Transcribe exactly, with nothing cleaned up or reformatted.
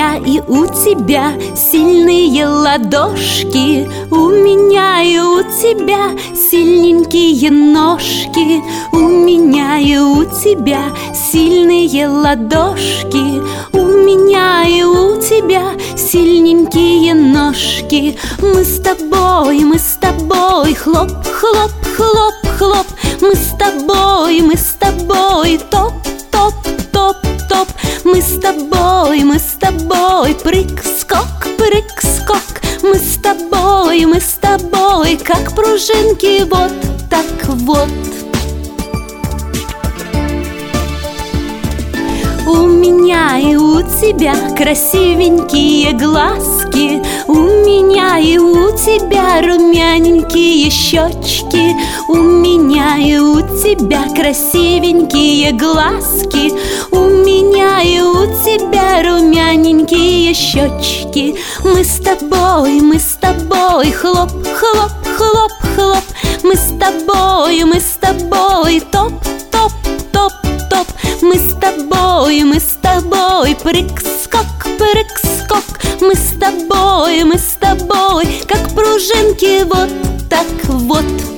меня и у тебя сильные ладошки, у меня и у тебя сильненькие ножки, у меня и у тебя сильные ладошки, у меня и у тебя сильненькие ножки. Мы с тобой, мы с тобой, хлоп, хлоп, хлоп, хлоп. Мы с тобой, мы с тобой, топ, топ, топ, топ. Мы с тобой, мы с тобой, прыг-скок, прыг-скок. Мы с тобой, мы с тобой, как пружинки, вот так вот. У меня и у тебя красивенькие глазки, у меня и у тебя румяненькие щечки, у меня и у тебя красивенькие глазки, у меня и у тебя румяненькие щечки. Мы с тобой, мы с тобой, хлоп, хлоп, хлоп, хлоп. Мы с тобой, мы с тобой, топ, топ, топ, топ. Мы с тобой, мы с тобой, прыг-скок, прыг-скок. Мы с тобой, мы с тобой, как пружинки, вот так вот.